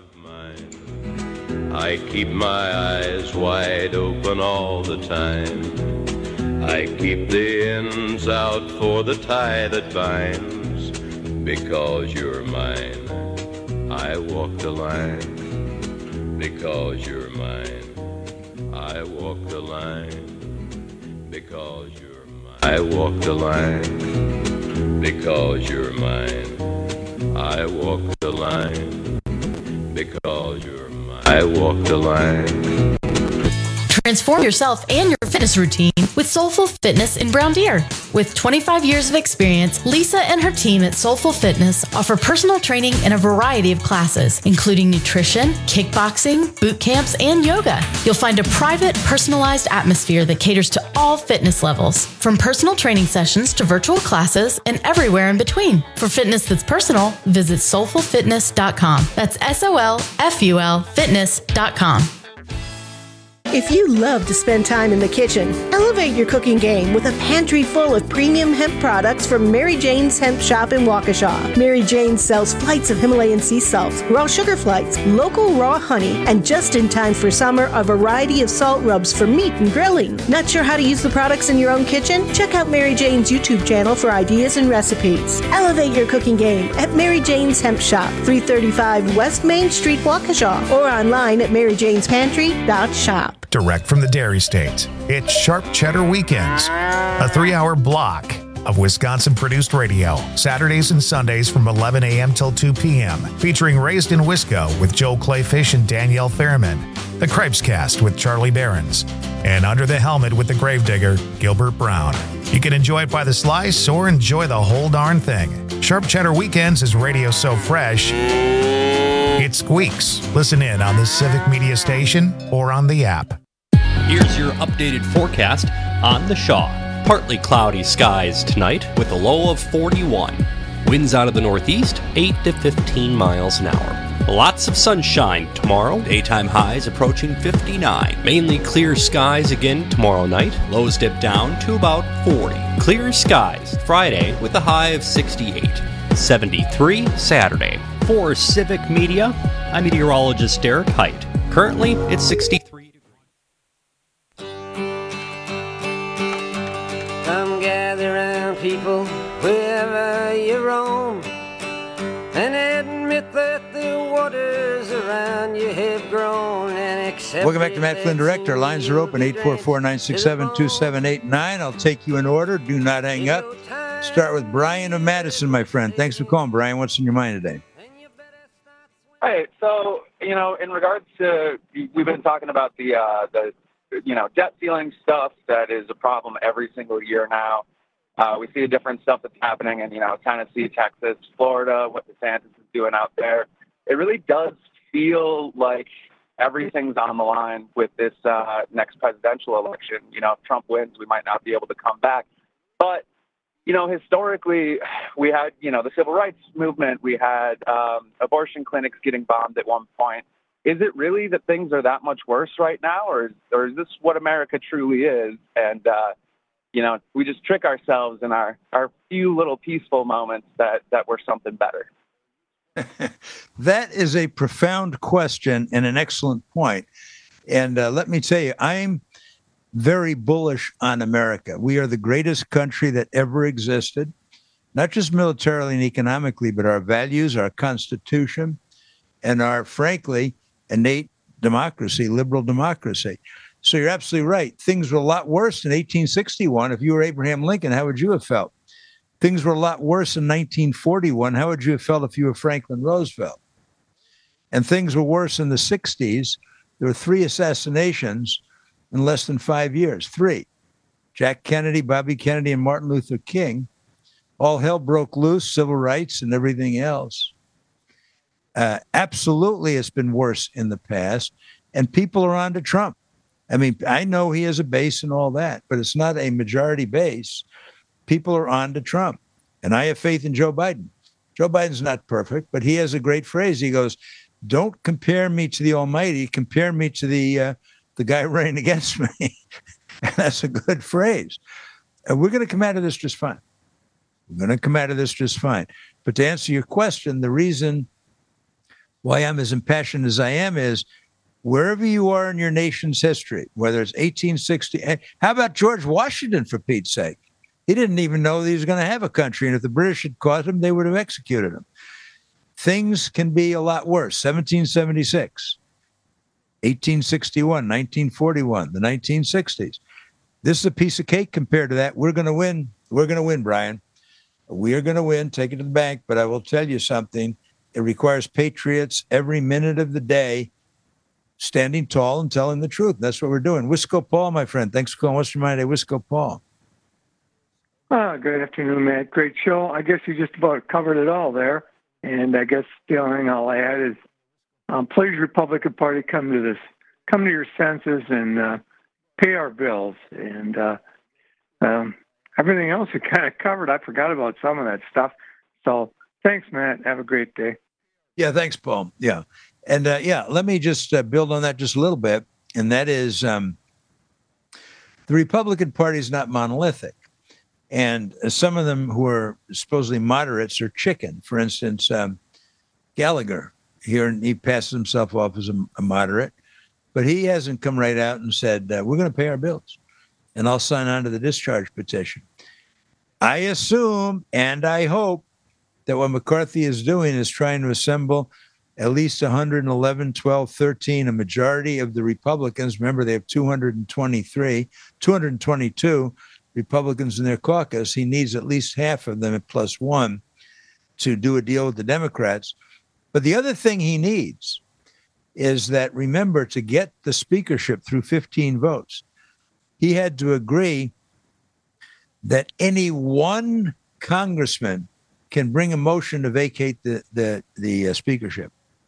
I keep my eyes wide open all the time. I keep the ends out for the tie that binds. Because you're mine, I walk the line. Because you're mine, I walk the line. Because you're mine, I walk the line. Because you're mine, I walk the line. Because you're mine, I walk the line. Transform yourself and your fitness routine with Soulful Fitness in Brown Deer. With twenty-five years of experience, Lisa and her team at Soulful Fitness offer personal training in a variety of classes, including nutrition, kickboxing, boot camps, and yoga. You'll find a private, personalized atmosphere that caters to all fitness levels, from personal training sessions to virtual classes and everywhere in between. For fitness that's personal, visit soulful fitness dot com. That's S O L F U L fitness dot com. If you love to spend time in the kitchen, elevate your cooking game with a pantry full of premium hemp products from Mary Jane's Hemp Shop in Waukesha. Mary Jane sells flights of Himalayan sea salt, raw sugar flights, local raw honey, and just in time for summer, a variety of salt rubs for meat and grilling. Not sure how to use the products in your own kitchen? Check out Mary Jane's YouTube channel for ideas and recipes. Elevate your cooking game at Mary Jane's Hemp Shop, three thirty-five West Main Street, Waukesha, or online at mary janes pantry dot shop. Direct from the Dairy State, it's Sharp Cheddar Weekends, a three-hour block of Wisconsin-produced radio, Saturdays and Sundays from eleven a.m. till two p.m., featuring Raised in Wisco with Joe Clayfish and Danielle Fairman, The Cripescast with Charlie Behrens, and Under the Helmet with the Gravedigger, Gilbert Brown. You can enjoy it by the slice or enjoy the whole darn thing. Sharp Cheddar Weekends is radio so fresh, It squeaks. Listen in on the Civic Media Station or on the app. Here's your updated forecast on the Shaw. Partly cloudy skies tonight with a low of forty-one. Winds out of the northeast, eight to fifteen miles an hour. Lots of sunshine tomorrow. Daytime highs approaching fifty-nine. Mainly clear skies again tomorrow night. Lows dip down to about forty. Clear skies Friday with a high of sixty-eight. seventy-three Saturday. For Civic Media, I'm meteorologist Derek Height. Currently, it's sixty-three degrees. Come gather round, people, wherever you roam, and admit that the waters around you have grown and accept. Welcome back to Matt Flynn Direct. Our lines are open, eight four four, nine six seven, two seven eight nine. I'll take you in order. Do not hang up. Start with Brian of Madison, my friend. Thanks for calling, Brian. What's in your mind today? Hey, so, you know, in regards to, we've been talking about the, uh, the, you know, debt ceiling stuff that is a problem every single year now. Uh, we see the different stuff that's happening in, you know, Tennessee, Texas, Florida, what DeSantis is doing out there. It really does feel like everything's on the line with this uh, next presidential election. You know, if Trump wins, we might not be able to come back. But, you know, historically, we had, you know, the civil rights movement. We had um, abortion clinics getting bombed at one point. Is it really that things are that much worse right now, or is, or is this what America truly is? And, uh, you know, we just trick ourselves in our, our few little peaceful moments that, that we're something better. That is a profound question and an excellent point. And uh, let me tell you, I'm very bullish on America. We are the greatest country that ever existed, not just militarily and economically, but our values, our Constitution, and our, frankly, innate democracy, liberal democracy. So you're absolutely right. Things were a lot worse in eighteen sixty-one. If you were Abraham Lincoln, how would you have felt? Things were a lot worse in nineteen forty-one. How would you have felt if you were Franklin Roosevelt? And things were worse in the sixties. There were three assassinations in less than five years. Three. Jack Kennedy, Bobby Kennedy, and Martin Luther King. All hell broke loose, civil rights and everything else. Uh, absolutely, it's been worse in the past. And people are on to Trump. I mean, I know he has a base and all that, but it's not a majority base. People are on to Trump. And I have faith in Joe Biden. Joe Biden's not perfect, but he has a great phrase. He goes, don't compare me to the Almighty. Compare me to the uh, the guy running against me. And that's a good phrase. And we're going to come out of this just fine. We're going to come out of this just fine. But to answer your question, the reason why I'm as impassioned as I am is wherever you are in your nation's history, whether it's eighteen sixty, how about George Washington, for Pete's sake? He didn't even know that he was going to have a country. And if the British had caught him, they would have executed him. Things can be a lot worse. seventeen seventy-six, eighteen sixty-one, nineteen forty-one, the nineteen sixties. This is a piece of cake compared to that. We're going to win. We're going to win, Brian. We are going to win. Take it to the bank. But I will tell you something. It requires patriots every minute of the day standing tall and telling the truth. That's what we're doing. Wisco Paul, my friend. Thanks for calling. What's your mind today? Wisco Paul. Ah, good afternoon, Matt. Great show. I guess you just about covered it all there. And I guess the only thing I'll add is, um, please, Republican Party, come to this, come to your senses and uh, pay our bills. And uh, um, everything else you kind of covered. I forgot about some of that stuff. So thanks, Matt. Have a great day. Yeah, thanks, Paul. Yeah. And uh, yeah, let me just uh, build on that just a little bit. And that is um, the Republican Party is not monolithic. And uh, some of them who are supposedly moderates are chicken. For instance, um, Gallagher here, he passes himself off as a, a moderate, but he hasn't come right out and said, uh, we're going to pay our bills and I'll sign on to the discharge petition. I assume and I hope that what McCarthy is doing is trying to assemble at least one hundred eleven, twelve, thirteen, a majority of the Republicans. Remember, they have two hundred twenty-three, two hundred twenty-two Republicans in their caucus. He needs at least half of them plus one to do a deal with the Democrats. But the other thing he needs is that, remember, to get the speakership through fifteen votes, he had to agree that any one congressman can bring a motion to vacate the, the, the uh, speakership.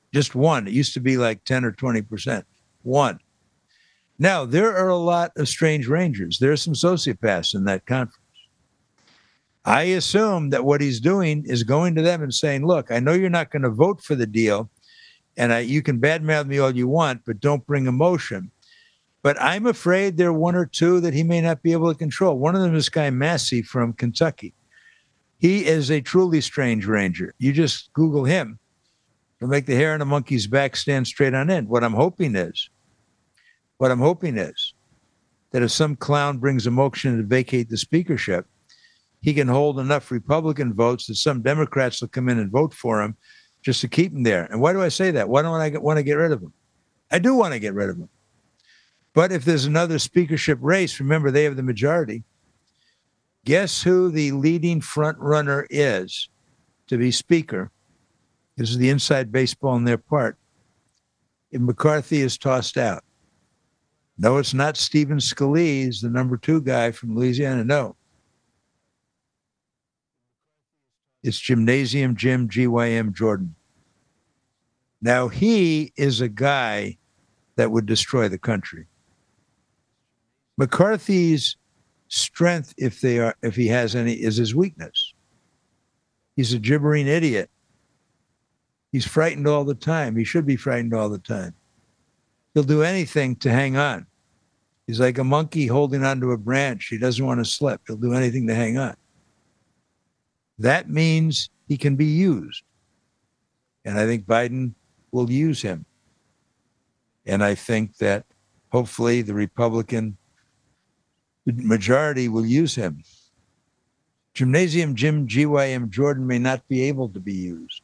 Just one. It used to be like ten or twenty percent. One. Now, there are a lot of strange rangers. There are some sociopaths in that conference. I assume that what he's doing is going to them and saying, look, I know you're not going to vote for the deal, and I, you can badmouth me all you want, but don't bring emotion. But I'm afraid there are one or two that he may not be able to control. One of them is this guy Massey from Kentucky. He is a truly strange ranger. You just Google him. He'll make the hair on a monkey's back stand straight on end. What I'm hoping is, what I'm hoping is that if some clown brings a motion to vacate the speakership, he can hold enough Republican votes that some Democrats will come in and vote for him just to keep him there. And why do I say that? Why don't I want to get rid of him? I do want to get rid of him. But if there's another speakership race, remember they have the majority. Guess who the leading front runner is to be speaker? This is the inside baseball on their part. If McCarthy is tossed out. No, it's not Stephen Scalise, the number two guy from Louisiana. No. It's Gymnasium Jim G Y M Jordan. Now, he is a guy that would destroy the country. McCarthy's strength, if they are, if he has any, is his weakness. He's a gibbering idiot. He's frightened all the time. He should be frightened all the time. He'll do anything to hang on. He's like a monkey holding onto a branch. He doesn't want to slip. He'll do anything to hang on. That means he can be used. And I think Biden will use him. And I think that hopefully the Republican majority will use him. Gymnasium Jim G Y M Jordan may not be able to be used.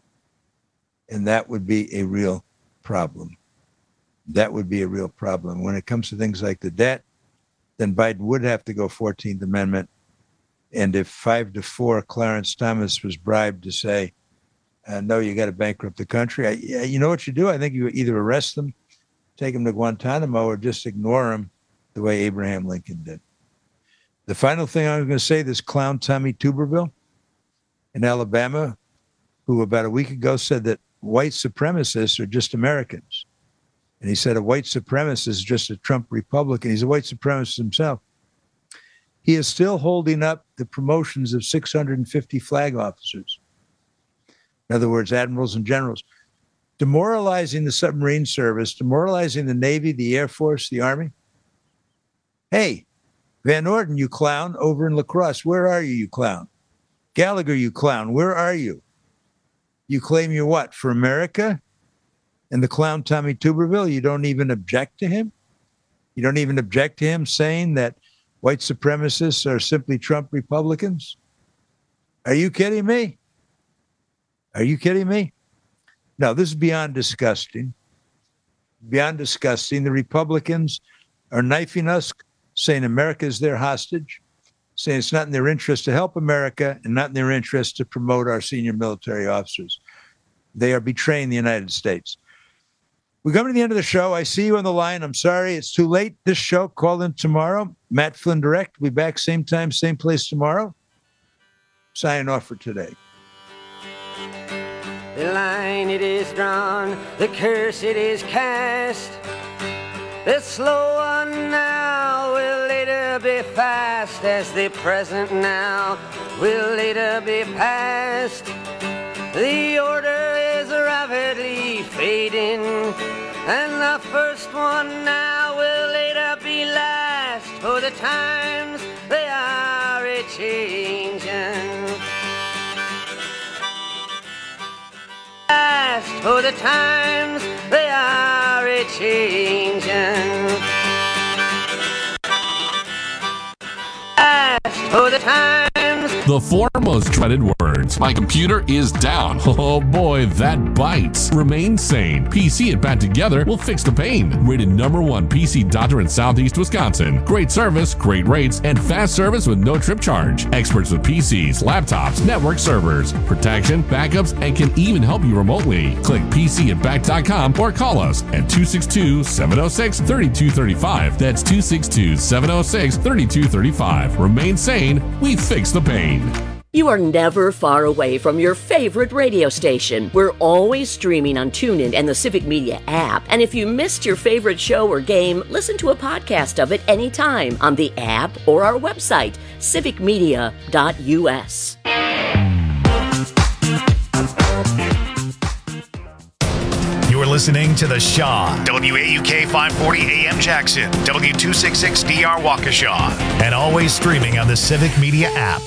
And that would be a real problem. That would be a real problem. When it comes to things like the debt, then Biden would have to go fourteenth Amendment. And if five to four, Clarence Thomas was bribed to say, uh, no, you got to bankrupt the country. I, you know what you do? I think you either arrest them, take them to Guantanamo, or just ignore them the way Abraham Lincoln did. The final thing I was going to say, this clown Tommy Tuberville in Alabama, who about a week ago said that white supremacists are just Americans. And he said a white supremacist is just a Trump Republican. He's a white supremacist himself. He is still holding up the promotions of six hundred fifty flag officers. In other words, admirals and generals, demoralizing the submarine service, demoralizing the Navy, the Air Force, the Army. Hey, Van Orden, you clown, over in La Crosse, where are you, you clown? Gallagher, you clown, where are you? You claim you're what, for America? And the clown Tommy Tuberville, you don't even object to him? You don't even object to him saying that white supremacists are simply Trump Republicans? Are you kidding me? Are you kidding me? No, this is beyond disgusting. Beyond disgusting. The Republicans are knifing us, saying America is their hostage, saying it's not in their interest to help America and not in their interest to promote our senior military officers. They are betraying the United States. We're coming to the end of the show. I see you on the line. I'm sorry it's too late. This show, call in tomorrow. Matt Flynn Direct. We'll be back same time, same place tomorrow. Signing off for today. The line it is drawn, the curse it is cast. The slow one now will later be fast, as the present now will later be past. The order is rapidly fading, and the first one now will later be last, for the times they are a-changing. Last, for the times they are a-changing. Last, for the times. The four most dreaded words. My computer is down. Oh boy, that bites. Remain sane. P C and Pat together will fix the pain. Rated number one P C doctor in Southeast Wisconsin. Great service, great rates, and fast service with no trip charge. Experts with P Cs, laptops, network servers, protection, backups, and can even help you remotely. Click P C and back dot com or call us at two six two, seven oh six, three two three five. That's two six two, seven oh six, three two three five. Remain sane. We fix the pain. You are never far away from your favorite radio station. We're always streaming on TuneIn and the Civic Media app. And if you missed your favorite show or game, listen to a podcast of it anytime on the app or our website, civic media dot u s. You're listening to The Shaw, W A U K five forty A M Jackson, W two sixty-six D R Waukesha, and always streaming on the Civic Media app.